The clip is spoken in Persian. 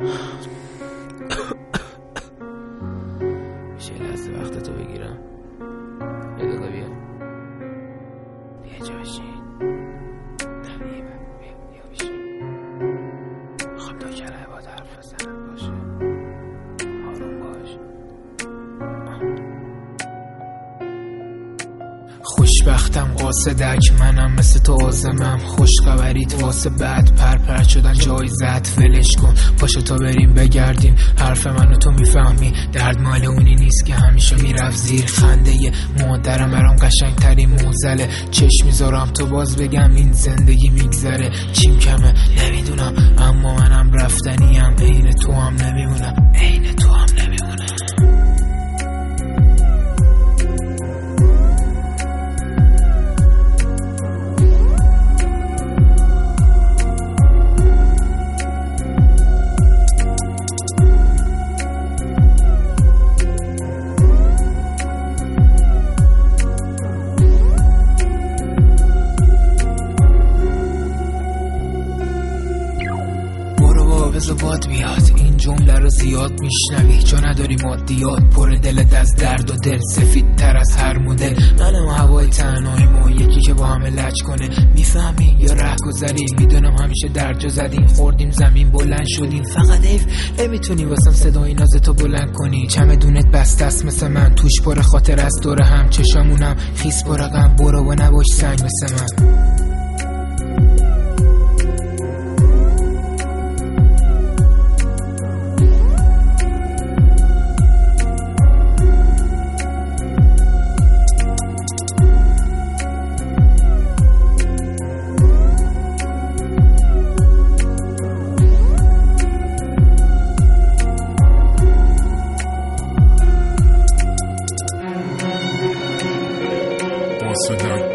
میشه لحظه وقت تو بگیرم؟ یه دقیقه بیا جا بشین. بیا بشین. میخوام تا کلمه باید حرف بزنم. باشه آروم باش. خوشبختم قاصدک منم مثل تو آزمم، خوش خبریت واسه بعد پر شدن جایزت ولش کن. پاشو تا بریم بگردیم، حرف منو تو میفهمی، درد مال اونی نیست که همیشه میرفت زیر خنده مادرم. برام قشنگ ترین موزله، چشم میذارم تو باز بگم این زندگی میگذره. چیم کمه نمیدونم اما منم رفتنیم، عین تو هم نمیمونم، عین تو هم نمیمونم. بذار باد بیاد، این جمله رو زیاد میشنوی چون نداری مادیات، پر دلت از درد و دل سفید تر از هر مدل. منم هوای تنهایی ما یکی که با همه لج کنه، میفهمی یا ره گذری؟ میدونم همیشه درجا زدیم، خوردیم زمین بلند شدیم، فقط حیف نمیتونی واسم صدای نازتو بلند کنی. چمدونت بسته است مثل من، توش پر خاطر از دور هم، چشامونم خیس پر غم، برو و نباش سنگ مثل من. قاصدک